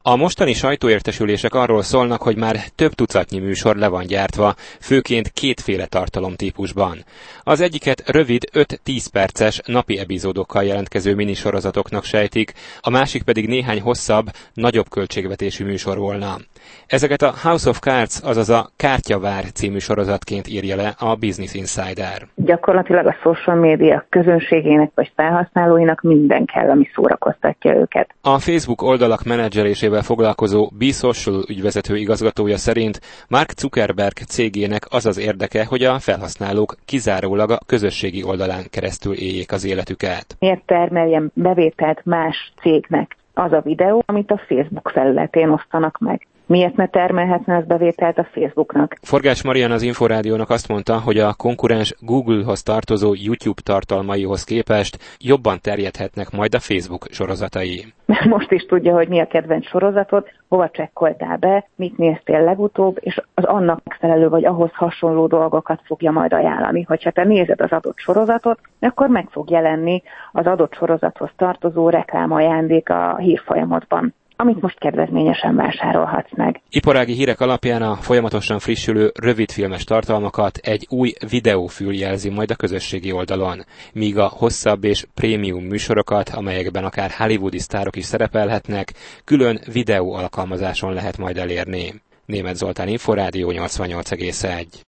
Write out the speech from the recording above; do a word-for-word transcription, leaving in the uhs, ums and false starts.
A mostani sajtóértesülések arról szólnak, hogy már több tucatnyi műsor le van gyártva, főként kétféle tartalomtípusban. Az egyiket rövid öt-tíz perces napi epizódokkal jelentkező minisorozatoknak sejtik, a másik pedig néhány hosszabb, nagyobb költségvetésű műsor volna. Ezeket a House of Cards, azaz a Kártyavár című sorozatként írja le a Business Insider. Gyakorlatilag a social média közönségének vagy felhasználóinak minden kell, ami szórakoztatja őket. A Facebook oldalak menedzselésével foglalkozó B-Social ügyvezető igazgatója szerint Mark Zuckerberg cégének az az érdeke, hogy a felhasználók kizárólag a közösségi oldalán keresztül éljék az életüket. Miért termeljen bevételt más cégnek az a videó, amit a Facebook felületén osztanak meg? Miért ne termelhetne az bevételt a Facebooknak? Forgács Marian az Inforádiónak azt mondta, hogy a konkurens Google-hoz tartozó YouTube tartalmaihoz képest jobban terjedhetnek majd a Facebook sorozatai. Most is tudja, hogy mi a kedvenc sorozatod, hova csekkoltál be, mit néztél legutóbb, és az annak megfelelő vagy ahhoz hasonló dolgokat fogja majd ajánlani. Hogyha te nézed az adott sorozatot, akkor meg fog jelenni az adott sorozathoz tartozó reklámajándék a hírfolyamodban, amit most kedvezményesen vásárolhatsz meg. Iparági hírek alapján a folyamatosan frissülő rövidfilmes tartalmakat egy új videófül jelzi majd a közösségi oldalon, míg a hosszabb és prémium műsorokat, amelyekben akár hollywoodi sztárok is szerepelhetnek, külön videó alkalmazáson lehet majd elérni. Németh Zoltán, Inforádió nyolcvannyolc egész egy.